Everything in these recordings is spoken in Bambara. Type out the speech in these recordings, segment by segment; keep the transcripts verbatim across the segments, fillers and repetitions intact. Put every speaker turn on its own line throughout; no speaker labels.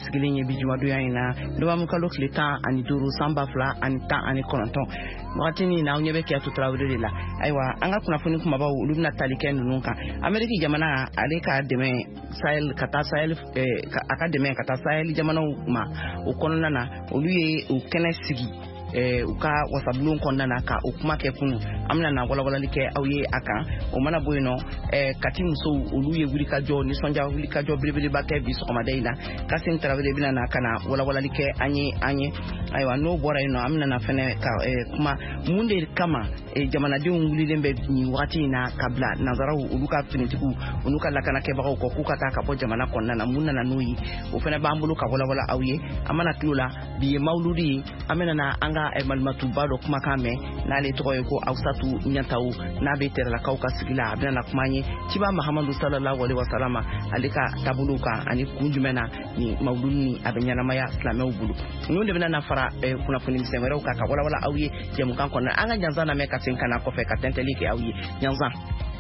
sigilen ye bijumadoya in na novembre kalo tile tan ani duuru san ba fila ani tan ani kɔnɔntɔn wagati ni na aw ɲɛ bɛ Kiyatu Tarawele de la. Ayiwa an ka kunnafoni kumabaw olu bɛna tali kɛ ninnu kan. Ameriki jamana ale ka dɛmɛ Sahel ka taa Sahel a ka dɛmɛ ka taa Sahel jamanaw ma o kɔnɔna na olu ye o kɛnɛ sigi u ka wasabulon kɔnɔna na ka o kuma kɛ kunu an bɛna na walawalali kɛ aw ye a kan o mana bɔ yen nɔ kati musow olu ye wulikajɔ nisɔndiya wulikajɔ belebeleba kɛ bi sɔgɔmada in na Kasim Tarawele bɛna na ka na walawalali kɛ an ye an ye ayiwa n'o bɔra yen nɔ an bɛna na fɛnɛ ka kuma mun de kama jamanadenw wulilen bɛ nin wagati in na ka bila nanzaraw olu ka finitigiw olu ka lakanakɛbagaw kɔ k'u ka taa ka bɔ jamana kɔnɔna na mun nana n'o ye o fɛnɛ b'an bolo ka walawala aw ye an mana tulo la bi ye mawuludi ye an bɛna na an ka malimatuba dɔ kumakan mɛn n'ale tɔgɔ ye ko Awusatu Ɲantawu n'a bɛ tɛrɛlakaw ka sigi la a bɛna na kuma ye Ciba Mahamadu sallallahu alaihi wasallam ale ka taabolo kan ani kun jumɛn na ni mawuludi ni a bɛ ɲɛnamaya silamɛw bolo ninnu de bɛna na fara kunnafoni misɛn wɛrɛw kan ka walawala aw ye jɛmukan kɔnɔ an ka ɲanzan lamɛn ka sen kana kɔfɛ ka tɛntɛli kɛ aw ye ɲanzan.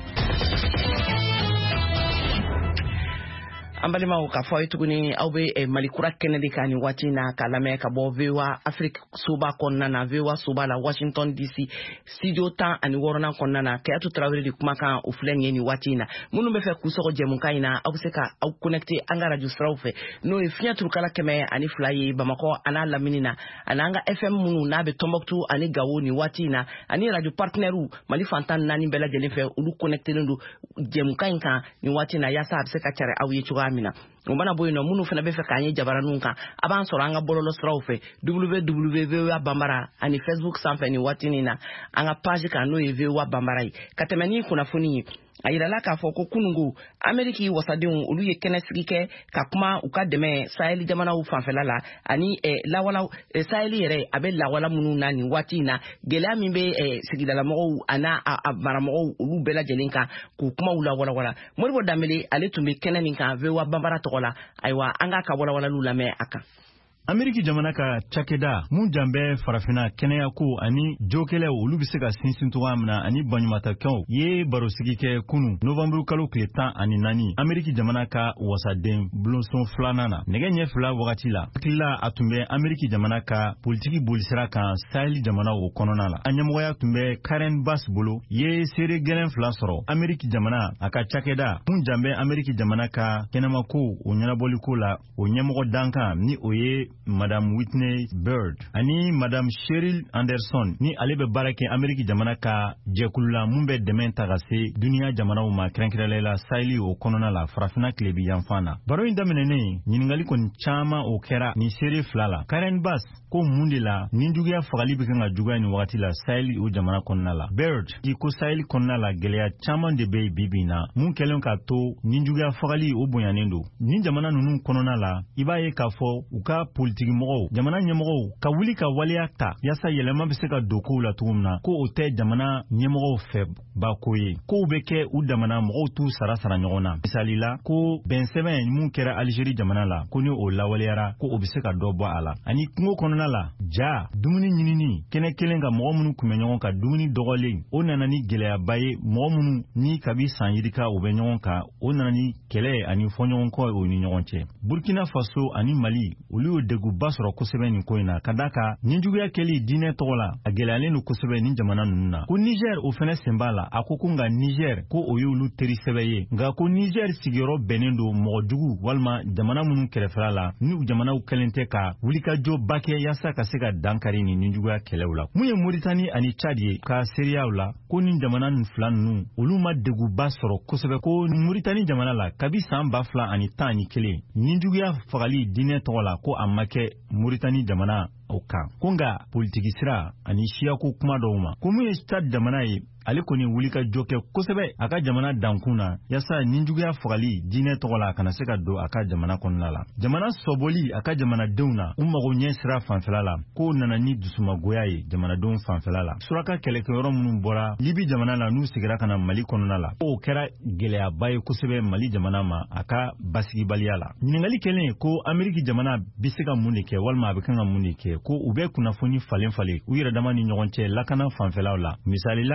An balimaw ka fɔ aw ye tuguni aw bɛ Malikura kɛnɛ de kan nin waati na ka lamɛn ka bɔ V O A Afrique soba kɔnɔna na V O A soba la Washington D C studio tan ani wɔɔrɔnan kɔnɔna na Kiyatu Tarawele de kumakan o filɛ nin ye nin waati in na minnu bɛ fɛ k'u sɔgɔ jɛmukan in na aw bɛ se ka aw connecté an ka radio siraw fɛ n'o ye fiɲɛ turukala kɛmɛ ani fila ye Bamakɔ an'a lamini na ani an ka F M minnu n'a bɛ Tɔnbɔkutu ani Gawo nin waati in na ani radio partenaires Mali fantan naani bɛɛ lajɛlen fɛ olu connectélen don jɛmukan in kan nin waati in na yaasa a bɛ se ka carin aw ye cogoya mina o mana bɔ yen nɔ minnu fana bɛ fɛ k'an ye jabaraninw kan a b'an sɔrɔ an ka bɔlɔlɔ siraw fɛ w w w point v o a banbara ani Facebook sanfɛ nin waati nin na an ka page kan n'o ye V O A banbara ye ka tɛmɛ ni kunnafoni ye a yirala k'a fɔ ko kunungo Ameriki wasadenw olu ye kɛnɛ sigi kɛ ka kuma u ka dɛmɛ Sahel jamanaw fanfɛla la ani lawala Sahel yɛrɛ a bɛ lawala minnu na nin waati in na gɛlɛya min bɛ sigidalamɔgɔw ana a maramɔgɔw olu bɛɛ lajɛlen kan k'u kumaw la walawala Modibo Dambele ale tun bɛ kɛnɛ nin kan V O A banbara tɔgɔ la ayiwa an ka ka walawalaliw lamɛn a kan.
Ameriki jamana ka cakɛda mun janbɛ farafina kɛnɛya ko ani jokɛlɛw olu bɛ se ka sinsin cogoya min na ani baɲumankɛw ye barosigi kɛ kunu novembre kalo tile tan ani naani Ameriki jamana ka wasaden bulonson filanan na nɛgɛ ɲɛ fila wagati la hakilila a tun bɛ Ameriki jamana ka politiki bolisira kan Sahel jamana o kɔnɔna la a ɲɛmɔgɔya tun bɛ Karen Bass bolo ye seere gɛlɛn fila sɔrɔ Ameriki jamana a ka cakɛda mun janbɛ Ameriki jamana ka kɛnɛmako o ɲɛnabɔli ko la o ɲɛmɔgɔ dankan ni o ye Madame Whitney Bird ani Madame Cheryl Anderson ni ale bɛ baara kɛ Ameriki jamana ka jɛkulu la mun bɛ dɛmɛ ta ka se duniya jamanaw ma kɛrɛnkɛrɛnlen la Sahel o kɔnɔna la farafina tilebi yanfan na baro in daminɛnen ɲininkali kɔni caman o kɛra ni seere fila la Karen Bass ko mun de la nin juguya fagali bɛ kan ka juguya nin wagati la Sahel o jamana kɔnɔna la Bird i ko Sahel kɔnɔna la gɛlɛya caman de bɛ bi bi na mun kɛlen ka to nin juguya fagali o bonyanen don nin jamana ninnu kɔnɔna la i b'a ye k'a fɔ u ka politiki mɔgɔw jamana ɲɛmɔgɔw ka wuli ka waleya ta yaasa yɛlɛma bɛ se ka don kow la cogo min na ko o tɛ jamana ɲɛmɔgɔw fɛ bako ye kow bɛ kɛ u damana mɔgɔw t'u sara sara ɲɔgɔn na misali la ko bɛnsɛbɛn mun kɛra Algérie jamana la ko ni o lawaleyara ko o bɛ se ka dɔ bɔ a la ani kungo kɔnɔna la ja dumuni ɲinini kɛnɛ kelen ka mɔgɔ minnu kun bɛ ɲɔgɔn kan dumuni dɔgɔlen o nana ni gɛlɛyaba ye mɔgɔ minnu ni kabi san yirika o bɛ ɲɔgɔn kan o nana ni kɛlɛ ani fɔɲɔgɔnkɔ o ni ɲɔgɔn cɛ Burkina Faso ani Mali olu y'o deguba sɔrɔ kosɛbɛ nin ko in na ka da ka nin juguya kɛli diinɛ tɔgɔ la a gɛlɛyalen don kosɛbɛ nin jamana ninnu na ko Niger o fɛnɛ sen b'a la a ko ko nka Niger ko o y'olu teri sɛbɛ ye nka ko Niger sigiyɔrɔ bɛnnen don mɔgɔ jugu walima jamana minnu kɛrɛfɛla la ni u jamanaw kɛlen tɛ ka wulikajɔba kɛ yaasa ka se ka dankari ni nin juguya kɛlɛw la mun ye Mauritanie ani Tchad ye ka seereyaw la ko nin jamana nin fila ninnu olu ma deguba sɔrɔ kosɛbɛ ko Mauritanie jamana la kabi san ba fila ani tan ani kelen nin juguya fagali diinɛ tɔgɔ la ko a ma kɛ Mauritanie jamana o kan ko nka politiki sira ani siyako kuma dɔw ma ko mun ye Tchad jamana ye ale kɔni wuli ka jɔ kɛ kosɛbɛ a ka jamana dankun na yaasa nin juguya fagali diinɛ tɔgɔ la a kana se ka don a ka jamana kɔnɔna la jamana sɔbɔli a ka jamanadenw na u mago ɲɛ sira fanfɛla la ko nana ni dusumagoya ye jamanadenw fanfɛla la suraka kɛlɛkɛyɔrɔ minnu bɔra Libi jamana la n'u sigira ka na Mali kɔnɔna la o kɛra gɛlɛyaba ye kosɛbɛ Mali jamana ma a ka basigibaliya la ɲininkali kɛlen ko Ameriki jamana bɛ se ka mun de kɛ walima a bɛ kan ka mun de kɛ ko u bɛ kunnafoni falen falen u yɛrɛ dama ni ɲɔgɔn cɛ lakana fanfɛlaw la misali la a ye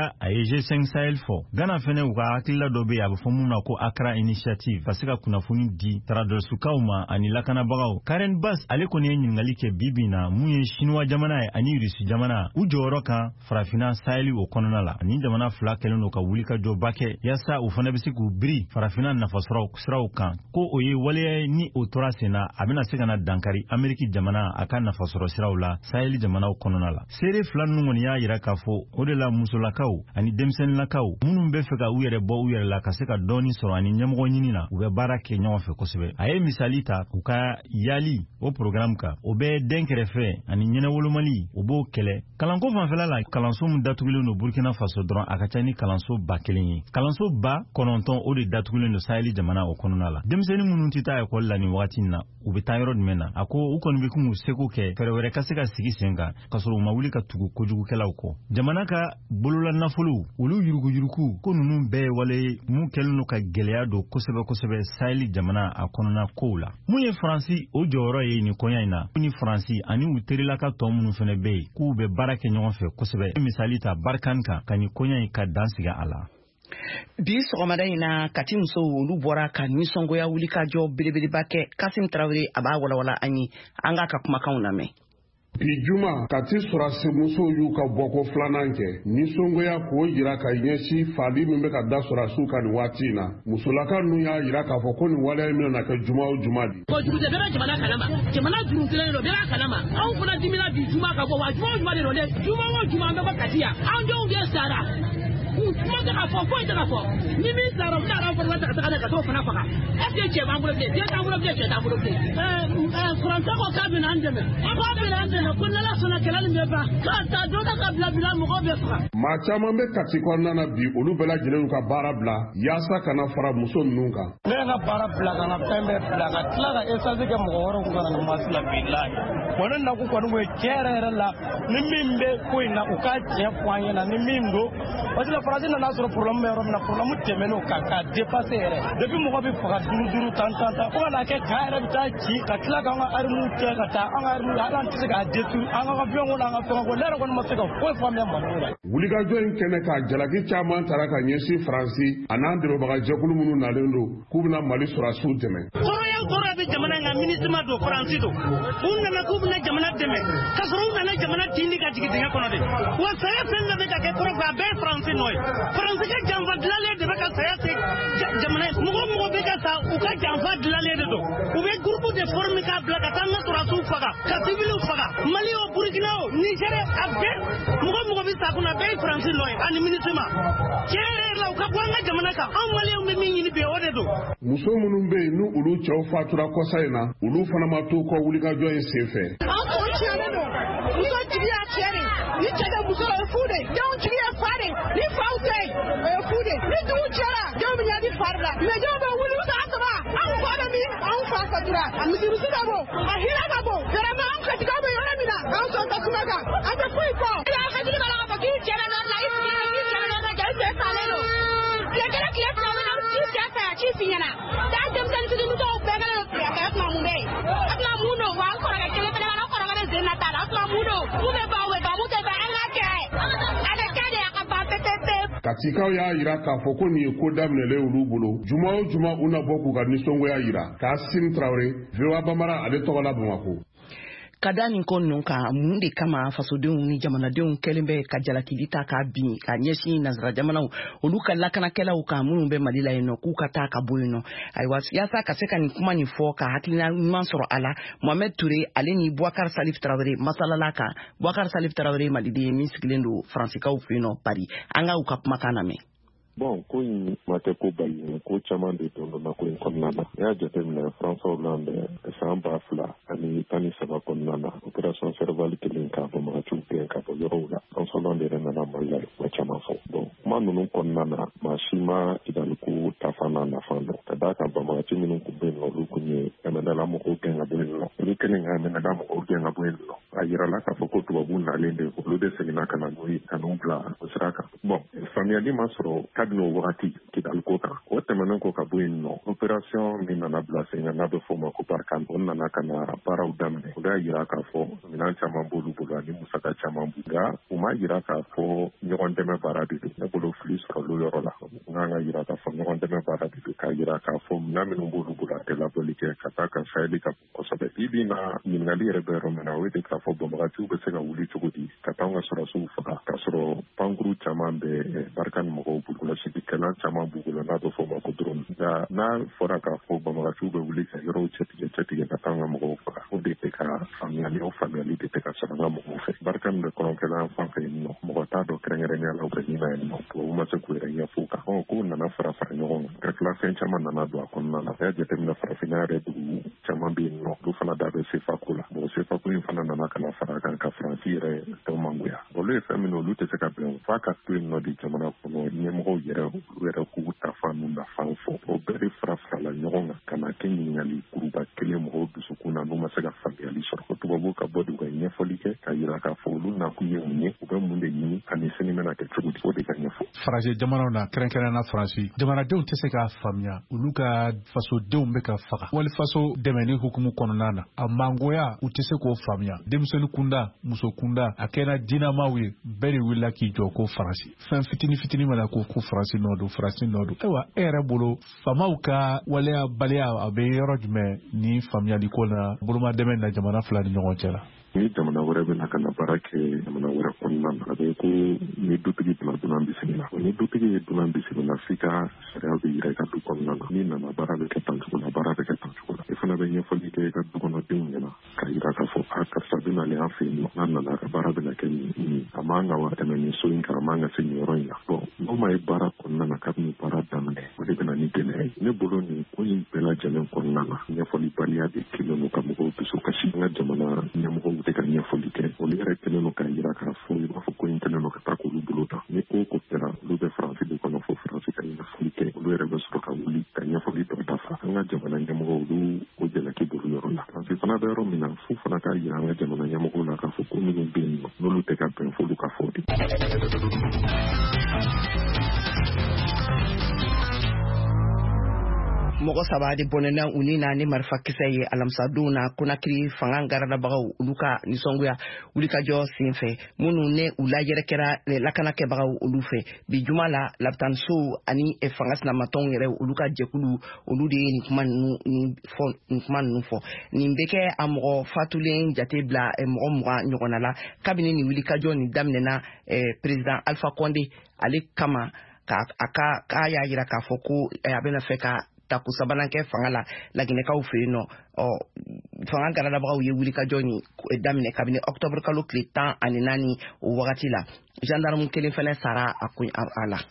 G cinq Sahel fɔ Ghana fɛnɛ u ka hakilila dɔ be a bɛ fɔ mun na ko Accra Initiative ka se ka kunnafoni di taradɔsukaw ma ani lakanabagaw. Karen Bass ale kɔni ye ɲininkali kɛ bibi na mun ye Chinois jamana ye ani Russie jamana u jɔyɔrɔ kan farafina Sahel o kɔnɔna la ani jamana fila kɛlen do ka wuli ka jɔ ba kɛ yasa u fana bɛ se k'u biri farafina nafasɔrɔ siraw kan ko o ye waleya ni o tora sen na a bɛna se ka na dankari Ameriki jamana a ka nafasɔrɔ siraw la Sahel jamanaw kɔnɔna la. Seere fila ninnu kɔni y'a yira k'a fɔ o de la musolakaw ani denmisɛnninlakaw minnu bɛ fɛ ka u yɛrɛ bɔ u yɛrɛ la ka se ka dɔɔni sɔrɔ ani ɲɛmɔgɔ ɲini na u bɛ baara kɛ ɲɔgɔn fɛ kosɛbɛ. A ye misali ta u ka yali o programme kan o bɛ den kɛrɛfɛ ani ɲɛnɛwolomali o b'o kɛlɛ. Kalanko fanfɛla la kalanso min datugulen do Burkina Faso dɔrɔn a ka ca ni kalanso ba kelen ye. Kalanso ba kɔnɔntɔn o de datugulen do Sahel jamana o kɔnɔna la. Denmisɛnnin minnu tɛ taa ekɔli la nin wagati na u bɛ taa yɔrɔ jumɛn na a ko u kɔni bɛ kun k'u seko kɛ fɛɛrɛ wɛrɛ ka se ka sigi sen kan ka sɔrɔ u ma wuli ka tugu kojugukɛlaw kɔ. Jamana ka bolola nafolo olu yuruguyurugu ko ninnu bɛɛ ye wale mun kɛlen do ka gɛlɛya don kosɛbɛ kosɛbɛ Sahel jamana a kɔnɔna kow la. Mun ye Faransi o jɔyɔrɔ ye nin kɔɲa in na ni Faransi ani u terilaka tɔ minnu fɛnɛ bɛ yen k'u bɛ baara kɛ ɲɔgɔn fɛ kosɛbɛ. Misali ta Barkan kan ka nin kɔɲa in ka dan sigi a la.
Bi sɔgɔmada in na Kati musow olu bɔra ka nisɔngoya wuli ka jɔ belebeleba kɛ Kasim Tarawele a b'a walawala an ye an ka ka kumakanw lamɛn.
Bi juma Kati Surasi musow y'u ka bɔko filanan kɛ nisɔngoya k'o yira ka ɲɛsin fali min bɛ ka da Surasiw ka nin waati in na musolaka ninnu y'a yira k'a fɔ ko nin waleya in bɛna kɛ juma o juma de.
Ko juru de bɛɛ bɛ jamana kalama jamana juru kelen do bɛɛ b'a kalama anw fana dimina bi juma ka bɔ wa juma o juma de do dɛ juma o juma an bɛ bɔ Kati yan anw denw de sara kuma tɛ ka fɔ foyi tɛ ka fɔ ni min sara u bɛna an fana ta ka taga ka t'o fana faga est-ce que cɛ b'an bolo bilen den t'an bolo bilen cɛ t'an bolo bilen Faransa ko k'a bɛna an dɛmɛ k'a bɛna an dɛmɛ ko n'Ala sɔnna kɛlɛ nin bɛ ban k'a ta dɔ da ka bila bila mɔgɔw bɛ faga.
Maa caman bɛ Kati kɔnɔna na bi olu bɛɛ lajɛlen y'u ka baara bila yaasa kana fara muso ninnu kan.
Ne ye n ka baara bila ka n ka fɛn bɛɛ bila ka tila ka essence kɛ mɔgɔ wɛrɛw kana nin waati la bilahi bon ne nakun kɔni kun ye tiɲɛ yɛrɛ yɛrɛ la ni min bɛ ko in na u ka tiɲɛ fɔ an ɲɛna ni min don parce que Faransi nana sɔrɔ problème bɛ yɔrɔ min na problème tɛmɛn'o kan k'a dépassé yɛrɛ depuis mɔgɔ bɛ faga duuru duuru tan tan tan fo ka n'a kɛ kan yɛrɛ bɛ taa ci ka tila k'an ka armes kɛ ka taa an ka armes hali an tɛ se k'a détruire an ka avion ko n'an ka fɛn ko ne yɛrɛ kɔni ma se ka foyi faamuya Mali la.
Wulikajɔ in kɛnɛ ka jalaki caman taara ka ɲɛsin Faransi a n'an dɛmɛbaga jɛkulu minnu nalen don k'u bɛna Mali Surasiw dɛmɛ.
Kɔrɔya kɔrɔ bɛ jamana in kan ministre don Faransi don u nana k'u bɛna jamana dɛmɛ ka sɔrɔ u nana jamana dindi ka jigin dingɛ kɔnɔ de wa saya fɛn dɔ bɛ ka kɛ kɔrɔ a bɛɛ ye Faransi nɔ ye Faransi ka janfa dilanlen de bɛ ka saya se jamana ye mɔgɔ mɔgɔ bɛ ka sa u ka janfa dilanlen de don u bɛ groupe de forme k'a bila ka taa an ka Surasiw faga ka civiliw faga Mali o Burkina o Niger a bɛɛ mɔgɔ mɔgɔ bɛ sa kunna bɛɛ ye Faransi nɔ ye ani ministre ma tiɲɛ yɛrɛ la u ka bɔ an ka jamana kan anw Maliens bɛ min ɲini bi o de don.
Muso minnu bɛ yen n'u olu cɛw fatura kɔsa in na olu fana ma to kɔ wulikajɔ in sen fɛ.
An tɔw tiɲɛnen don muso jigi y'a tiɲɛ de ni cɛ tɛ muso la o ye fu de denw jigi ye fa de ni faw tɛ yen o ye fu de ni dugu cɛla denw bɛ ɲɛ di fari la mais denw bɛ wuli u t'a sɔrɔ anw fa bɛ min anw fa fatura a misirusi ka bon a hinɛ ka bon vraiment anw katigaw bɛ yɔrɔ min na anw sɔn tasuma kan an tɛ foyi kɔ. i b'a hakili k'a la k'a fɔ k'i cɛ la nɔ la i sigi k'i cɛ la nɔ la ja i cɛ salen don tile kelen tile fila bɛ na ci cɛ fɛ a ci fi ɲɛna taa denmisɛnnin fitininmusow bɛɛ kɛlen don tile kɛ tuma mun bɛ yen a tuma mun don wa an kɔrɔkɛ kelen fana b'a la kɔrɔkɛ de sen na t'a la a tuma mun don mun bɛ ban o bɛ ban mun tɛ ban an ka kɛ a bɛ kɛ de a ka ban pepepe.
Katikaw y'a yira k'a fɔ ko nin ye ko daminɛlen olu bolo juma o juma u na bɔ k'u ka nisɔngoya yira Kasim Traoré V O A Bambara ale tɔgɔ la Bamako.
Ka da nin ko ninnu kan mun de kama fasodenw ni jamanadenw kɛlen bɛ ka jalakili ta k'a bin ka ɲɛsin nanzara jamanaw olu ka lakanakɛlaw kan minnu bɛ Mali la yen nɔ k'u ka taa ka bɔ yen nɔ ayiwa yaasa ka se ka nin kuma nin fɔ ka hakilina ɲuman sɔrɔ a la Mohamed Touré ale ni Boubacar Salif Traoré masalala kan Boubacar Salif Traoré maliden ye min sigilen don Faransikaw fɛ yen nɔ Paris an ka u ka kumakan lamɛn.
Bon, ko in ma tɛ ko bali ko caman de dɔnna ko in kɔnɔna na n'i y'a jateminɛ François Hollande san ba fila ani tan ni saba kɔnɔna na opération Serval kelen ka bamagaciw gɛn ka bɔ yɔrɔw la François Hollande yɛrɛ nana Mali la kuma caman fɔ bon kuma ninnu kɔnɔna na maa si ma Kidaliku ta fan n'a nafa dɔn ka d'a kan bamagaci minnu kun bɛ yen nɔ olu kun ye Aminata mɔgɔw gɛn ka bɔ yen nɔ olu kɛlen ka Aminata mɔgɔw gɛn ka bɔ yen nɔ a yirala k'a fɔ ko tubabu nalen de olu de seginna ka na n'u ye ka n'u bila o sira kan bon faamuyali ma sɔrɔ kabini o wagati Kidali kan o tɛmɛnen ko ka bɔ yen nɔ opération min nana bila sen kan n'a bɛ f'o ma ko Barkhane o nana ka na baaraw daminɛ ura yira k'a fɔ minan caman b'olu bolo ani musaka caman b'u nka u ma yira k'a fɔ ɲɔgɔn dɛmɛ baara de don ne bolo fili sɔrɔlu yɔrɔ la n kan ka yira k'a fɔ ɲɔgɔn dɛmɛ baara de don k'a yira k'a fɔ minan minnu b'olu bolo a tɛ labɔli kɛ ka taa ka sayɛli ka bon kosɛbɛ i bi na ɲininkali yɛrɛ bɛ yɔrɔ min na o ye de k'a fɔ banbagatiw bɛ se ka wuli cogo di ka taa an ka sɔrɔsiw faga k'a sɔrɔ pankuru caman bɛ barika ni mɔgɔw b'u bolo sigikɛlan caman b'u bolo n'a bɛ fɔ o ma ko drone nka n'a fɔra k'a fɔ banbagatiw bɛ wuli ka yɔrɔw cɛtigɛ cɛtigɛ ka taa an ka mɔgɔw faga o de tɛ ka faamuyali o faamuyali de tɛ ka sɔrɔ an ka mɔgɔw fɛ barika min bɛ kɔlɔnkɛlan fan fɛ yen nɔ mɔgɔ t'a dɔn kɛrɛnkɛrɛnnenya la u bɛ ɲinɛ yen nɔ tubabu ma se k'u yɛrɛ ɲɛfɔ kan ɔ k'u nana fara fara ɲɔgɔn kan ka tila fɛn caman nana don a kɔnɔna la a y'a jateminɛ farafinna yɛrɛ dugu caman bɛ yen nɔ olu fana da bɛ sefa ko la bon sefa ko in fana nana ka na fara kan ka faransi yɛrɛ tɔw mangoya olu ye fɛn min olu tɛ se ka bɛn f'a ka to yen nɔ de jamana kɔnɔ ɲɛmɔgɔw yɛrɛ olu yɛrɛ k'u ta fan n'u na fan fɔ o bɛɛ de fara farala ɲɔgɔn kan ka na kɛ ɲininkali kuruba kelen mɔgɔw dusukun na n'u ma se ka faamuyali sɔrɔ ko tubabu ka bɔ de u ka ɲɛfɔli kɛ ka yira k'a fɔ olu nakun ye mun ye u bɛ mun de ɲini ani sini bɛna kɛ cogo di o de ka ɲɛfɔ
faransi jamanaw na kɛrɛnkɛrɛnna faransi jamanadenw tɛ se k'a faamuya olu ka fasodenw bɛ ka faga wali faso dɛmɛni hukumu kɔnɔna na a mangoya u tɛ se k'o faamuya denmisɛnnin kunda muso kunda a kɛra diinamaw ye bɛɛ de wulila k'i jɔ ko faransi fɛn fitini fitini mana ko ko faransi nɔ don faransi nɔ don ayiwa e yɛrɛ bolo faamaw ka waleya baliya a bɛ yɔrɔ jumɛn ni faamuyali ko na bolomadɛmɛ na jamana fila ni ɲɔgɔn cɛ la
ni jamana wɛrɛ bɛna ka na baara kɛ jamana wɛrɛ kɔnɔna na a bɛ ko ni dutigi donna dunan bisimila ni dutigi ye dunan bisimila f'i ka sariya bɛ yira i ka du kɔnɔna na ni nana baara bɛ kɛ tan cogo la baara bɛ kɛ tan cogo la i fana bɛ ɲɛfɔli kɛ i ka du kɔnɔdenw ɲɛna ka yira k'a fɔ a karisa bɛ nalen an fɛ yen nɔ n'a nana ka baara bɛna kɛ nin a man ka wa tɛmɛ nin so in kan a man ka se nin yɔrɔ in na bɔn n'o ma ye baara kɔnɔna na kabini baara daminɛ o de bɛna ni gɛlɛya ye ne bolo nin ko in bɛɛ lajɛlen kɔnɔna na ɲɛfɔli baliya de kelen don ka mɔgɔw dusu kasi an ka jamana ɲɛmɔgɔw tɛ ka ɲɛfɔli kɛ olu yɛrɛ kɛlen don k'a yira k'a fɔ i b'a fɔ ko in kɛlen don ka taa k'olu bolo ta ni ko ko kɛra olu bɛ faransi de kɔnɔ fo faransi ka ɲɛfɔli kɛ olu yɛrɛ bɛ sɔrɔ ka wuli ka ɲɛfɔli tɔ dafa an ka jamana ɲɛmɔgɔ olu o jalaki bolo yɔrɔ la faransi fana bɛ yɔrɔ min na fo fana k'a yira an ka jamana ɲɛmɔgɔw la k'a fɔ ko minnu bɛ yen nɔ n'olu tɛ ka bɛn f'olu ka fɔ de.
mɔgɔ saba de bɔnɛna u ni na ni marifakisɛ ye alamisadon na Konakiri fanga garadabagaw olu ka nisɔngoya wulikajɔ sen fɛ minnu ne u lajɛrɛ kɛra lakanakɛbagaw olu fɛ bi juma la lapitaniso ani fanga sinamatɔnw yɛrɛ olu ka jɛkulu olu de ye nin kuma ninnu nin fɔ nin kuma ninnu fɔ nin bɛ kɛ a mɔgɔ fatulen jate bila mɔgɔ mugan ɲɔgɔnna la kabini nin wulikajɔ nin daminɛna président Alpha Condé ale kama ka a ka k'a y'a jira k'a fɔ ko a bɛna fɛ ka taku sabanan kɛ fanga la laginɛkaw fɛ yen nɔ ɔ fanga garadabagaw ye wulikajɔ ni daminɛ kabini octobre kalo tile tan ani naani o wagati la gendarme kelen fɛnɛ sara a kun a la.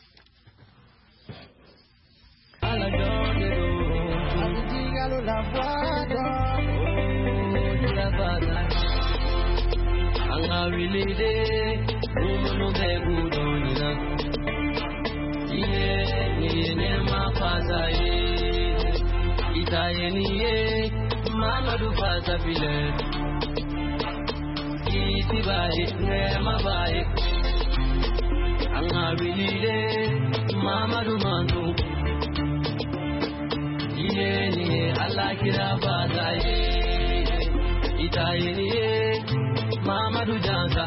Itayeniye Mamadu Fasabile Itibaye Nemabaye Angabilide Mamadu Mandu Yeniye Alakira Badaye Itayeniye Mamadu Jansa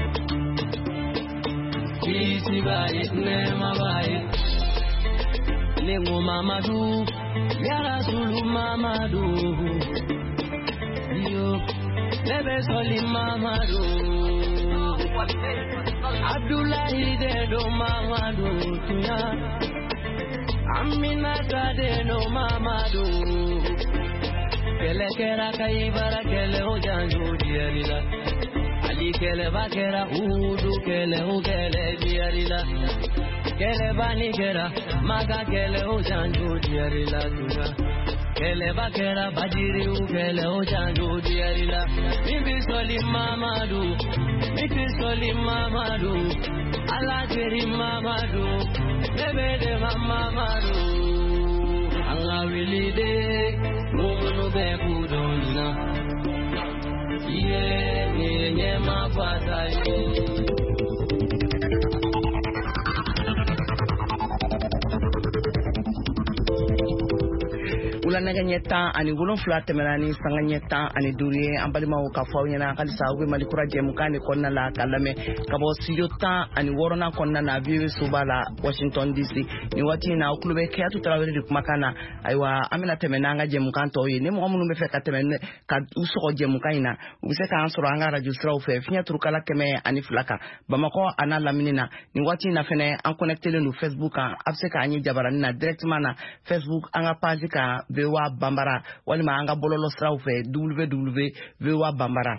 Itibaye Nemabaye Nengo Mamadu Ya Rasulu Mamadu Yo Lebe Soli Mamadu Abdullahi Dedo Mamadu Tuya Aminata Dedo Mamadu Kele Kera Kaibara Kele Ojanju Diarila Ali Kele Bakera Udu Kele Ukele Diarila Kele bani kera, maga kele ojanju diarila tuga. Kele bakera bajiri u kele ojanju diarila. Mibi soli mamadu, mibi soli mamadu. Allah keri mamadu, nebede mamadu. Anga wilide, munu be kudonina. Iye nye nye mafata ye.
nɛgɛ ɲɛ tan ani wolonfila tɛmɛna ni sanga ɲɛ tan ani duuru ye an balimaw ka fɔ aw ɲɛna halisa u bɛ Mali kura jɛmukan de kɔnɔna la ka lamɛn ka bɔ studio tan ani wɔɔrɔnan kɔnɔna na V O A soba la Washington D C nin waati in na aw tulo bɛ Keyatu Tarawele de kumakan na ayiwa an bɛna tɛmɛ n'an ka jɛmukan tɔw ye ni mɔgɔ minnu bɛ fɛ ka tɛmɛ ka u sɔgɔ jɛmukan in na u bɛ se k'an sɔrɔ an ka radio siraw fɛ fiɲɛ turukala kɛmɛ ani fila kan Bamakɔ a n'a lamini na nin waati in na fɛnɛ an connectelen don Facebook kan a bɛ se k'an ye jabaranin na directement na Facebook an ka page kan V O A Bambara walima an ka bɔlɔlɔ siraw fɛ w w w point v o a bambara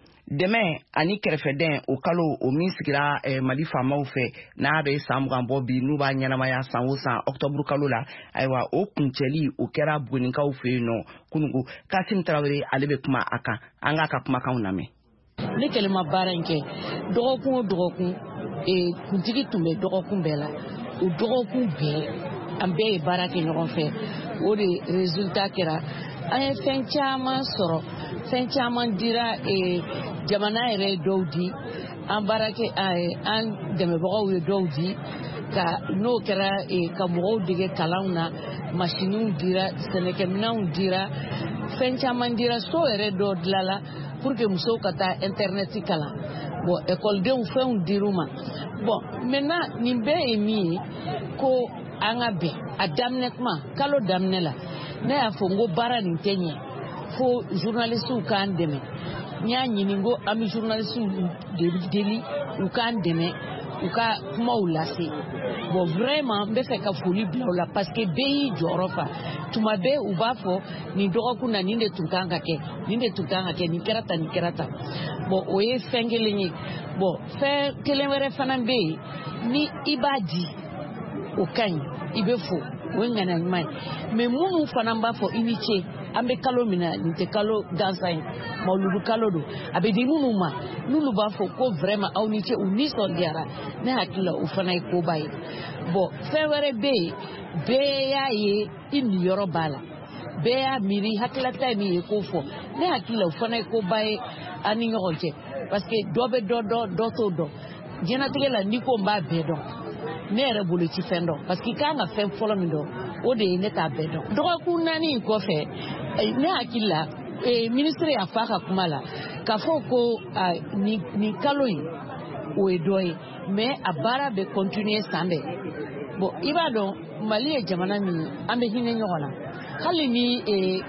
dɛmɛ ani kɛrɛfɛdɛn o kalo o min sigira eh, Mali faamaw fɛ n'a bɛ san mugan bɔ bi n'u b'a ɲɛnamaya san o san octobre kalo la ayiwa o kuncɛli o kɛra Bugunikaw fɛ yen nɔ kunungo Kasim Tarawele ale bɛ kuma a kan an k'a ka kumakanw lamɛn.
Ne kɛlen ma baara in kɛ dɔgɔkun o dɔgɔkun eh, kuntigi tun bɛ dɔgɔkun bɛɛ la o dɔgɔkun bɛɛ an bɛɛ ye baara kɛ ɲɔgɔn fɛ o de résultat kɛra an ye fɛn caman sɔrɔ fɛn caman dira eh, jamana yɛrɛ dɔw di an baara kɛ eh, an dɛmɛbagaw ye dɔw di ka n'o kɛra eh, ka mɔgɔw dege kalanw na machiniw dira sɛnɛkɛminɛnw dira fɛn caman dira so yɛrɛ dɔ dilala pour que musow ka taa internet kalan bon ekɔlidenw fɛnw dir'u ma bon maintenant nin bɛɛ ye min ye ko an ka bɛn a daminɛ kuma kalo daminɛ la ne y'a fɔ n ko baara nin tɛ ɲɛ fo journalistes k'an dɛmɛ n y'a ɲini n ko an bɛ journalistes de deli u k'an dɛmɛ u ka kumaw lase bon vraiment n bɛ fɛ ka foli bila u la parce que bɛɛ y'i jɔyɔrɔ fa tuma bɛɛ u b'a fɔ nin dɔgɔkun na nin de tun kan ka kɛ nin de tun kan ka kɛ nin kɛra tan nin kɛra tan bon o ye fɛn kelen ye bon fɛn kelen wɛrɛ fana bɛ yen ni i b'a di o ka ɲi i bɛ fo o ye ŋana ɲuman ye mais minnu fana b'a fɔ i ni ce an bɛ kalo min na nin tɛ kalo gansan ye mawuludu kalo don a bɛ di minnu ma n'olu b'a fɔ ko vraiment aw ni ce u nisɔndiyara ne hakili la o fana ye koba ye bon fɛn wɛrɛ bɛ yen bɛɛ y'a ye i niyɔrɔ b'a la bɛɛ y'a miiri hakilata ye min ye k'o fɔ ne hakili la o fana ye koba ye an ni ɲɔgɔn cɛ parce que dɔ bɛ dɔ dɔn dɔ t'o dɔn diɲɛlatigɛ la n'i ko n b'a bɛɛ dɔn ne yɛrɛ bolo ci fɛn dɔn parce que i kan ka fɛn fɔlɔ min dɔn o de ye ne t'a bɛɛ dɔn dɔgɔkun naani in kɔfɛ ne hakili la ministre y'a fɔ a ka kuma la k'a fɔ ko nin kalo in o ye dɔ ye mais a baara bɛ continuer san bɛɛ bon i b'a dɔn Mali ye jamana min ye an bɛ hinɛ ɲɔgɔn na hali ni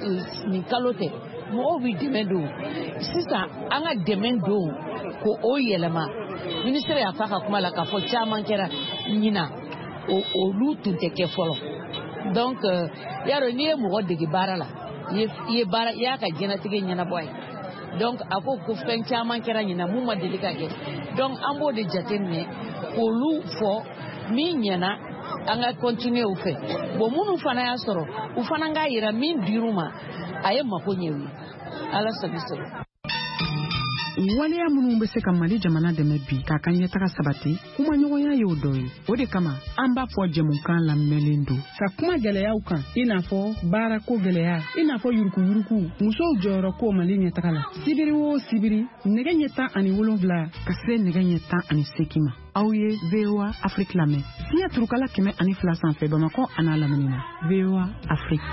nin kalo tɛ mɔgɔw bɛ dɛmɛ don sisan an ka dɛmɛ don ko o yɛlɛma ministre y'a fɔ a ka kuma la k'a fɔ caman kɛra ɲina olu tun tɛ kɛ fɔlɔ donc y'a dɔn n'i ye mɔgɔ dege baara la i ye baara i y'a ka diɲɛlatigɛ ɲɛnabɔ ye donc a ko ko fɛn caman kɛra ɲina mun ma deli ka kɛ donc an b'o de jateminɛ k'olu fɔ min ɲɛna an ka continuer u fɛ bon minnu fana y'a sɔrɔ u fana k'a yira min dir'u ma a ye mako ɲɛ u ye ala sago sago.
waleya minnu bɛ se ka Mali jamana dɛmɛ bi k'a ka ɲɛtaga sabati kuma ɲɔgɔnya y'o dɔ ye o de kama an b'a fɔ jɛmukan lamɛnlen don ka kuma gɛlɛyaw kan i n'a fɔ baarako gɛlɛya i n'a fɔ yurukuyuruku musow jɔyɔrɔ ko Mali ɲɛtaga la sibiri o sibiri nɛgɛ ɲɛ tan ani wolonwula ka se nɛgɛ ɲɛ tan ani seegin ma aw ye V O A Afrique lamɛn fiɲɛ turukala kɛmɛ ani fila sanfɛ Bamakɔ a n'a lamini na V O A Afrique.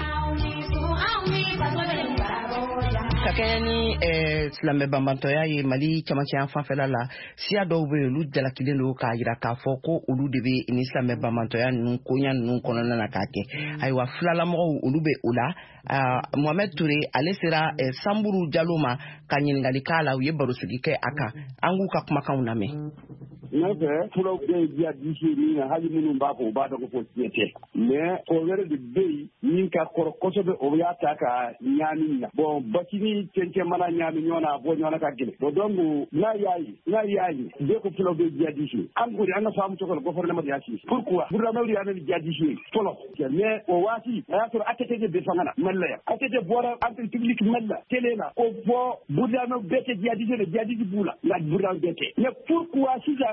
ka kɛɲɛ ni silamɛ banbantɔya ye Mali camancɛ fanfɛla la siya dɔw bɛ yen olu jalakilen don k'a jira k'a fɔ ko olu de bɛ ni silamɛ banbantɔya ninnu koɲa ninnu kɔnɔna na k'a kɛ ayiwa filalamɔgɔw olu bɛ o la Mohamed Touré ale sera Samburu Jalo ma ka ɲininkali k'a la u ye barosigi kɛ a kan an k'u ka kumakanw lamɛn.
ne fɛ fulaw bɛɛ ye diya disi min na hali minnu b'a fɔ u b'a dɔn ko tiɲɛ tɛ mais o wɛrɛ de bɛ yen min ka kɔrɔ kosɛbɛ o y'a ta ka ɲaami na bon basi ni cɛncɛn mana ɲaami ɲɔgɔn na a bɔ ɲɔgɔn na ka gɛlɛn bon donc n'a y'a ye n'a y'a ye bɛɛ ko fulaw bɛ diya disi an ko de an ka faamu cogo la gouvernement de y'a sigi pourquoi gouvernement de y'a mɛn diya disi fɔlɔ mais o waati a y'a sɔrɔ A T T bɛ fanga na Mali la yan A T T bɔra antenne publique Mali la télé la o fɔ gouvernement bɛɛ tɛ diya disi de diya disi b'u la nka gouvernement bɛɛ tɛ mais pourquoi sisan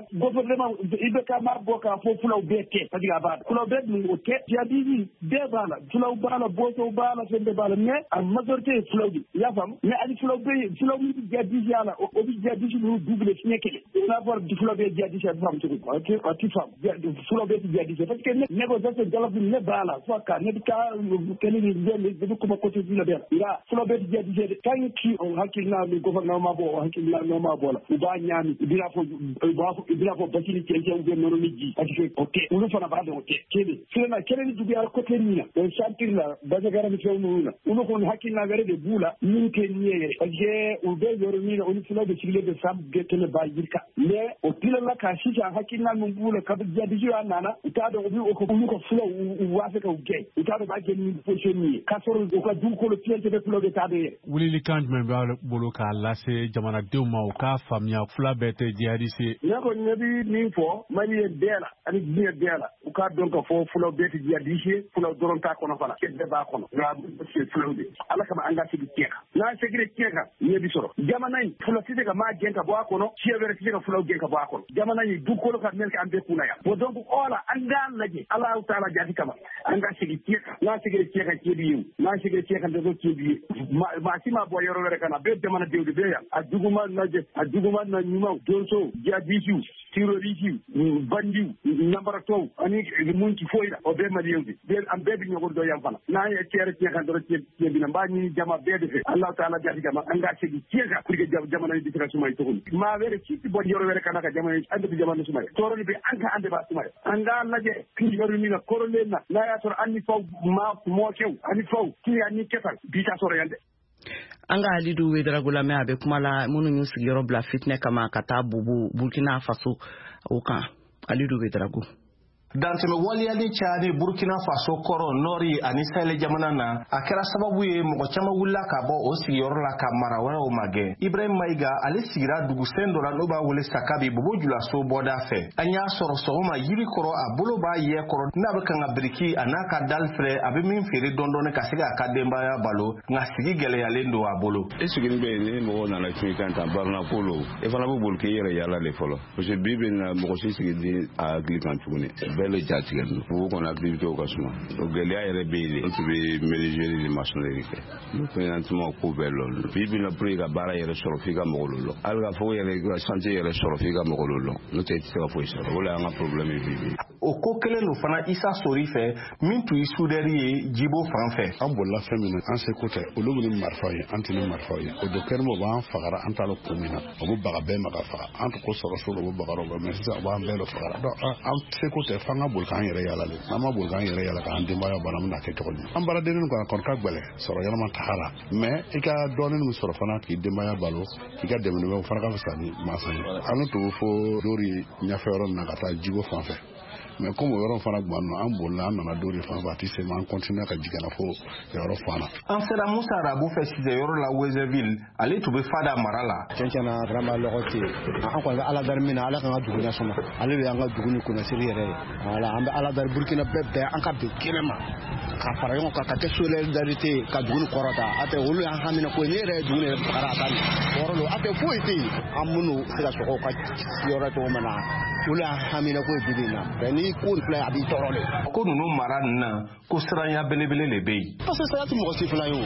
gouvernement ibe ka mar boka fo fulaw bete fadiga ba fulaw bet mu oke jadi de bala fulaw bala boso bala sembe bala mais a majorité fulaw bi ya fam mais ali fulaw be fulaw mi jadi yala o bi jadi lu double snekele la for di fulaw be jadi sa fam to ko ok ati fam fulaw be jadi parce que négociation dialogue ne bala so ka ne ka kene ni de ko ko to dina be ya fulaw be jadi de kan ki on hakilna mi gouvernement bo hakilna no ma bola ba nyami dina fo ba fo dina fo bakini kenje on be no ni ji ati ke ok ulu fana ba de ok kene sina kene ni dubi al côté ni on chantir la ba de gara mi few no na ulu ko hakilna gare de bula min ke niere parce que on be yoro ni on fulaw be sigle de sam getene ba jirka mais o tila la ka shi ja hakilna mun bula ka jadi ji nana ita da obi o ko ko fulaw wa fe ka ugay ita da ba ke ni position ni ka soro o ka du ko le tiente de fulaw de ta de
wuli li kan men ba bolo ka lase jamana de ma o ka famia fula bete jihadise
ya ko nabi ni fo mali dela ani biya dela o ka don ka fo fulaw bete jihadise fulaw doron ta kono fala ke de ba kono ga ce fulaw de ala kama anga sigi keka na segire keka ne bi soro jamana ni fulaw tide ka ma genka bo kono ci were tide ka fulaw genka bo kono jamana ni du ko ka mel ka ambe kuna ya bo donc ola anga laje ala taala jadi kama anga sigi keka na segire keka ke bi na segire keka de ko ke bi ma sima bo yoro were kana be jamana de de be ya aduguma na je aduguma na nyuma donso jihadise terroriste bandi nambara to ani munti foida o be mali yewde be am be bi nyogol do yam fana na ya tere ci kan do ci ci bi na mbani jama be de fe allah taala jadi jama anga ci ci ga pour que jamana ni dikra sumay to ma were ci ci bo yoro were kana ka jamana ande bi jamana sumay toro ni be anka ande ba sumay anga laje ki yoro ni na korole na na ya tor anni faw ma mo kew ani faw ki ani ketal bi ta soro yande
anga alidu wedragula me abe kumala munu ñu sigiro bla fitne kama kata bubu Burkina Faso uka alidu wedragu
danteme waliyali caani Burkina Faso koro nori ani sahel jamana na a kɛra sababu ye mɔgɔ caman wulila ka bɔ o sigiyɔrɔ la ka mara wɛrɛw ma gɛn Ibrahim Maiga ale sigira dugusen dɔ la n'o b'a wele Sakabi Bobo Julaso bɔda fɛ an y'a sɔrɔ sɔgɔma yiri kɔrɔ a bolo b'a yɛ kɔrɔ n'a bɛ kan ka biriki a n'a ka dal filɛ a bɛ min feere dɔɔni ka se k'a ka denbaya balo nka sigi gɛlɛyalen don a bolo
e sigini bɛ ni mɔgɔ nana tun kan ta barna polo e fana bɛ boli k'i yɛrɛ yala de fɔlɔ parce que bi bɛ na mɔgɔ si sigi di a hakili kan tuguni bɛɛ le jatigɛ don o kɔnɔ activité ka suma o gɛlɛya yɛrɛ bɛ yen o tun bɛ menuisier de maçonnerie kɛ ne présentement ko bɛɛ lɔ bi bi na pour ka baara yɛrɛ sɔrɔ f'i ka mɔgɔ lɔ hali ka fɔ yɛrɛ ka santé yɛrɛ sɔrɔ f'i ka mɔgɔ lɔ n'o tɛ i tɛ se ka foyi sɔrɔ o la y'an ka problème ye bi bi
o ko kelen don fana Isa Sori fɛ min tun ye soudeur ye Jibo fan fɛ
an bolila fɛn min na an se ko tɛ olu bɛ ni marifa ye an tɛ ni marifa ye o docteur mo b'an fagara an t'a la kun min na o bɛ baga bɛɛ ma ka faga an tɛ ko sɔrɔ so o bɛ baga o mais sisan o b'an bɛɛ la fagara donc an se ko tɛ f'an ka boli k'an yɛrɛ yala le n'an ma boli k'an yɛrɛ yala k'an denbaya bana min na kɛ cogo di an baaradennin kɔni kɔni ka gbɛlɛ sɔrɔ yɛlɛma t'a la mais i ka dɔɔnin min sɔrɔ fana k'i denbaya balo k'i ka dɛmɛnibɛw fana ka fisa ni mansa ye an bɛ tugu fo dori ɲɛfɛ yɔrɔ na ka taa Jibo fan fɛ mais comme o yɔrɔ fana tuma an bolila an nana dori fan fɛ a tɛ se ma an continue ka jigin fo yɔrɔ fana
an sera Musa Arabu fɛ sisan yɔrɔ la Wezerville ale tun bɛ Fada mara la
cɛncɛn na vraiment lɔgɔ tɛ yen an kɔni bɛ ala dari min na ala kan ka dugu ɲɛsɔn ale de y'an ka dugu ni kunnasiri yɛrɛ ye voilà an bɛ ala dari Burkina bɛɛ bɛɛ an ka bɛn kelen ma ka fara ɲɔgɔn kan ka kɛ solidarité ka dugu ni kɔrɔta a tɛ olu y'an hamina ko ne yɛrɛ ye dugu ni yɛrɛ fagara a ta nin wɔɔrɔ don a tɛ foyi tɛ yen an minnu se ka sɔgɔ ka yɔrɔ cogo min na olu y'an hamina ko ye bibi in na bɛn ni ko in filɛ a b'i tɔɔrɔ de
ko ninnu mara nin na ko siranya belebele de bɛ yen
parce que sira tɛ mɔgɔ si fila ye o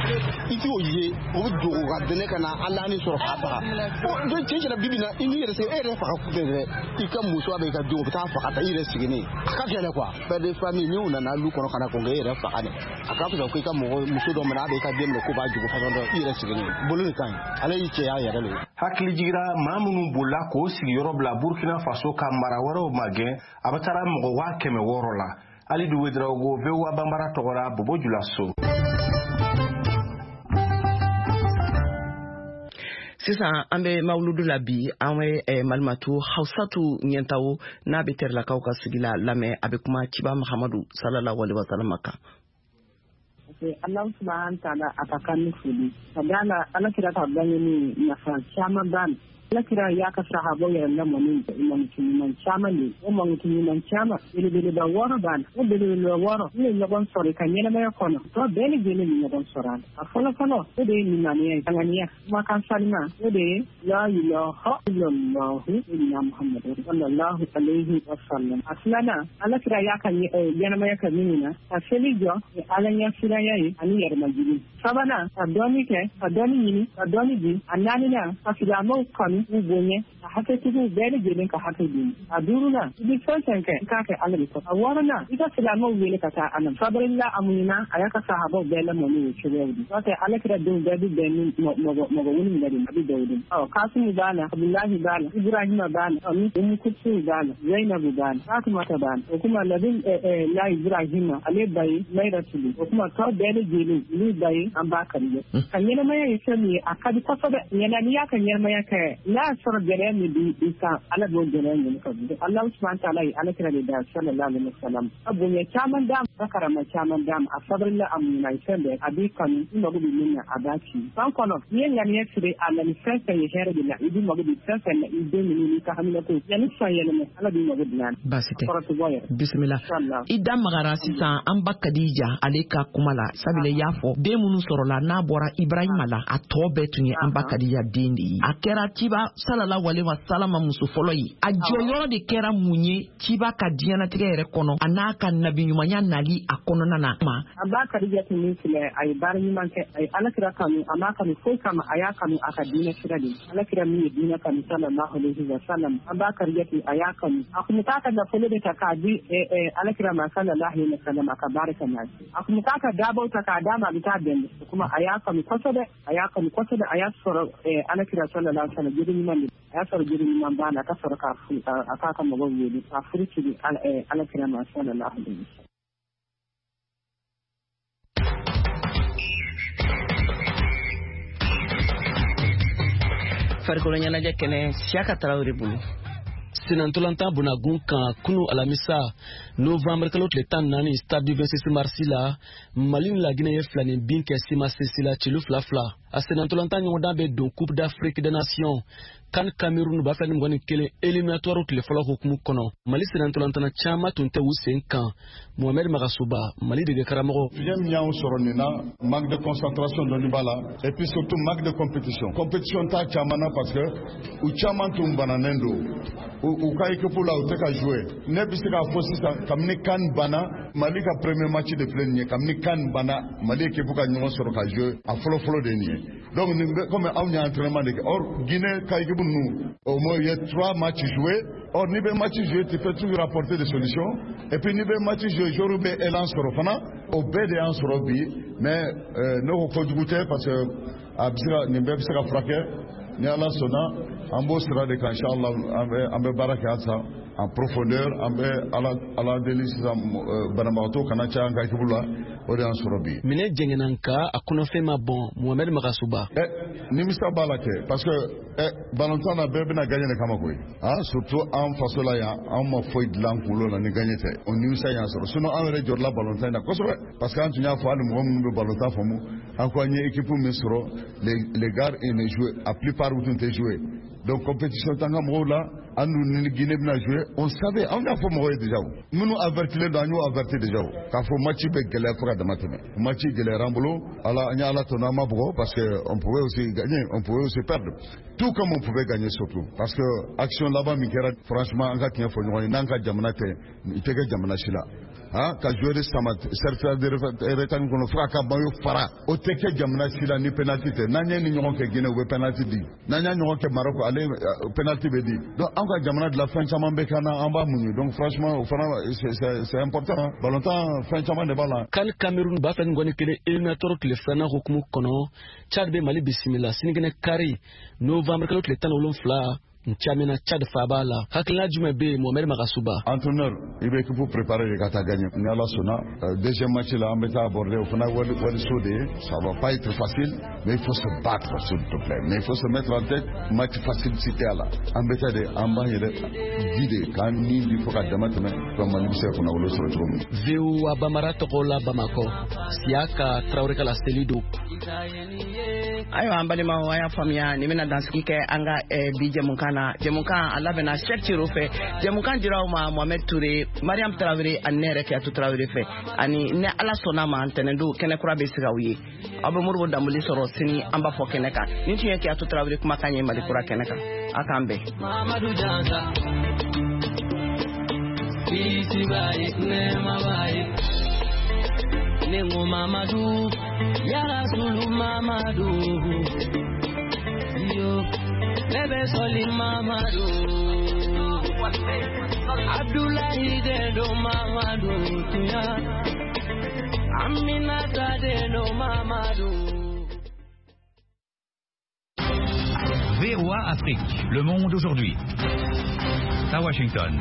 i t'o ye o bɛ dogo ka dɛnɛ ka na an naani sɔrɔ k'a faga bon cɛ cɛ bibi in na i n'i yɛrɛ se e yɛrɛ faga kun tɛ dɛ i ka muso bɛ ka denw o bɛ taa faga ta i yɛrɛ sigilen a ka gɛlɛn quoi père de famille n'u nana lu kɔnɔ ka na kɔn k'e yɛrɛ faga dɛ a ka fisa ko i ka mɔgɔ muso dɔ minɛ a bɛ i ka den minɛ ko b'a jugu fasɔn dɔ i yɛrɛ sigilen bolo ni ka ɲi ale y'i cɛ y'a yɛrɛ de
hakili jigira maa minnu bolila k'o sigiyɔrɔ bila Burkina Faso ka mara wɛrɛw ma gɛn a bɛ taara mɔgɔ waa kɛmɛ wɔɔrɔ la Alidu Wedraogo V O A Bambara tɔgɔra Bobo Julaso
sisan an bɛ mawuludu la bi an bɛ Malimatu Hausatu Ɲɛntawo n'a bɛ Tɛrɛlakaw ka sigi la lamɛn a bɛ kuma Ciba Mahamadu sallallahu alaihi wa sallam kan
Allah subhanahu wa ta'ala a ka kan ni foli sabana ala kira ta ganye ni nafa caman ban lakira ya ka sahabo ya na mamin imam man chama ne o man man chama ile bele da wara ban o bele le wara ile le bon sore kan yana ma yakono to bele bele ni bon soran afala fala o de ni mani tangania ma kan salima o de la ilaha illallah inna muhammadur sallallahu alaihi wasallam aslana alakira ya kan yana ma yakan ni na aseli jo alan ya sira yayi ani yar majini sabana adoni ke adoni ni adoni bi anani na asila mo kan ubonye haka tudu bele bele ka haka bi aduruna ibi sansan ke ka ke alari ko awarana ida sila mo wele ka ta anan sabrilla amina ayaka sahabo bele mo ni chewedi wate alakira dun gadi bele mo mo mo woni ngadi abi dawdi o kasim bana abdullahi bana ibrahim bana ami ummu kutsu bana zainab bana fatima bana o kuma ladin la ibrahim ale bai mai rasuli o kuma to bele bele ni bai an ba kariye kan yana mai yace ni akadi ko da yana ni ya kan yana mai ka la sar gare ni bi isa ala do gare ni ka bi Allah subhanahu wa ta'ala ala kira da sallallahu alaihi wasallam abu ne chaman da bakara ma chaman da asabar la amina sai abi kan ina gudu min abaci san kono ni yana ne sire ala ni sai ya here da ibi magudu sai na ibi ni ka hamila ko yani sai yana ne ala bi magudu nan
basite bismillah idan magara sisan an ba Khadija ale ka kumala sabile yafo de munu sorola na bora Ibrahim la a to betunye an ba Khadija dendi a kera tiba sallallahu alaihi wasallam musu foloyi a joyo de kera munye tiba ka diana tige yere kono anaka nabi nyumanya nali a kono nana ma
aba Khadija tuni sile ay bar nyuman ke ay alakira kanu amaka ni fo kama ayaka nu akadina shiradi alakira mi dina kan sallallahu alaihi wasallam aba Khadija ti ayaka nu akumutaka da folo de takadi e alakira ma sallallahu alaihi wasallam aka baraka nasi akumutaka da bauta ka dama bita ben kuma ayaka mu kwata da ayaka mu kwata da ayasoro alakira sallallahu alaihi wasallam gidan man ayasoro gidan man bana ka sarka aka kan mago yedi afurci alakira ma sallallahu alaihi wasallam
farko ɲɛnajɛ kɛnɛ Siaka Tarawele bolo
Senantolanta Bonagun kan kunu alamisa novembre kalo tile tan naani stade du vingt-six mars la Mali ni la Guinée ye filani bin kɛ Sima Sesi la celu fila fila a senantolanta ɲɔgɔndan bɛ don Coupe d'Afrique des Nations kan Cameroun b'a fɛ ni mɔgɔ ni kelen éliminatoire tile fɔlɔ hukumu kɔnɔ Mali senantolantana caman tun tɛ u sen kan Mohamed Magasuba Mali dege karamɔgɔ
j'aime bien u sɔrɔ nin na manque de concentration dɔɔni b'a la et puis surtout manque de compétition compétition t'a caman na parce que u caman tun bananen don u ka équipe la u tɛ ka jouer ne bɛ se k'a fɔ sisan kabini kan bana Mali ka premier match de filɛ nin ye kabini kan bana Mali équipe ka ɲɔgɔn sɔrɔ ka jouer a fɔlɔfɔlɔ de nin ye donc nin bɛ comme anw ye entraînement de kɛ or Guinée ka équipe ninnu au moins il y a trois matchs joués or n'i bɛ match jouer tu peux toujours apporter des solutions et puis n'i bɛ match jouer joueur bɛ élan sɔrɔ fana o bɛɛ de y'an sɔrɔ bi mais ne ko kojugu tɛ parce que a bɛ se ka nin bɛɛ bɛ se ka furakɛ ni Ala sɔnna an b'o sira de kan inchallah an bɛ baara kɛ halisa en profondeur an bɛ ala ala deli sisan banabagatɔ kana caya an ka équipe la o de y'an sɔrɔ bi.
minɛ jɛngɛnna nka a kɔnɔfɛn ma bɔn Mohamed Magasuba.
ɛ nimisa b'a la kɛ parce que ɛ ballontan na bɛɛ bɛna gagner de kama koyi ah surtout an faso la yan an ma foyi dilan kunkolo la ni gagner tɛ o nimisa y'an sɔrɔ sinon an yɛrɛ jɔrɔla ballontan in na kosɛbɛ parce que an tun y'a fɔ hali mɔgɔ minnu bɛ ballontan faamu an ko an ye équipe min sɔrɔ les les gars ils ne jouent a plupart u tun tɛ jouer donc compétition t'an ka mɔgɔw la an dun ni Guinée bɛna jouer on savait an y'a fɔ mɔgɔw ye déjà o minnu avertilen don an y'o averti déjà o k'a fɔ match bɛ gɛlɛya fo ka dama tɛmɛ match gɛlɛyara an bolo ala an y'a ala tɔnɔ an ma bugɔ parce que on pouvait aussi gagner on pouvait aussi perdre tout comme on pouvait gagner surtout parce que action laban min kɛra franchement an ka tiɲɛ fɔ ɲɔgɔn ye n'an ka jamana tɛ i tɛ kɛ jamana si la ah ka joueur sama certificat de rétablissement kɔnɔ fo ka ban yo fara o tɛ kɛ jamana si la ni penalty tɛ n'an ye ni ɲɔgɔn kɛ Guinée u bɛ penalty di n'an y'a ɲɔgɔn kɛ Maroc ale penalty bɛ di donc an ka jamana dilan fɛn caman bɛ k'an na an b'a muɲu donc franchement o fana c'est c'est important ballontan fɛn caman de b'a la.
kan Cameroun b'a fɛ ni gɔni kelen éliminatoire tile filanan hukumu kɔnɔ Tchad bɛ Mali bisimila sinikɛnɛ kari novembre kalo tile tan ni wolonwula Nchamina Tchad faba la hakilina jumɛn bɛ Mohamed Magasuba.
Entraîneur i bɛ équipe préparer de ka taa gagner ni Ala sɔnna deuxième match la an bɛ taa aborder o fana wali wali so de ye ça va pas être facile mais il faut se battre s'il te plaît mais il faut se mettre en tête match facile si tɛ a la an bɛ taa de an b'an yɛrɛ di de k'an ni di fo ka dama tɛmɛ ko Mali bɛ se ka kunna wolo sɔrɔ cogo min.
V O A Bamara tɔgɔ la Bamakɔ Siaka Traoré ka la seli don.
ayiwa an balimaw a y'a faamuya nin bɛna dansigi kɛ an ka bi jɛmukan na jɛmukan a labɛnna Cheikh Thierno fɛ jɛmukan dira aw ma Mohamed Touré Mariam Tarawele ani ne yɛrɛ Kiyatu Tarawele fɛ ani ne Ala sɔnna ma ntɛnɛndon kɛnɛ kura bɛ sigi aw ye aw bɛ Modibo Damboli sɔrɔ sini an b'a fɔ kɛnɛ kan nin tun ye Kiyatu Tarawele kumakan ye Mali kura kɛnɛ kan a k'an bɛn
Mamadou Jansa Isi baye nema baye Nengo Mamadou Ya Rasulu Mamadou Yo Bebe Soli Mamadou Abdoulaye Dedo Mamadou Tuya Aminata Dedo Mamadou
V O A Afrique, le monde aujourd'hui. À Washington.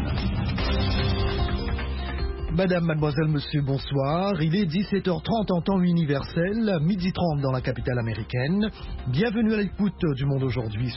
Madame, mademoiselle, monsieur, bonsoir. Il est dix-sept heures trente en temps universel, midi trente dans la capitale américaine. Bienvenue à l'écoute du monde aujourd'hui.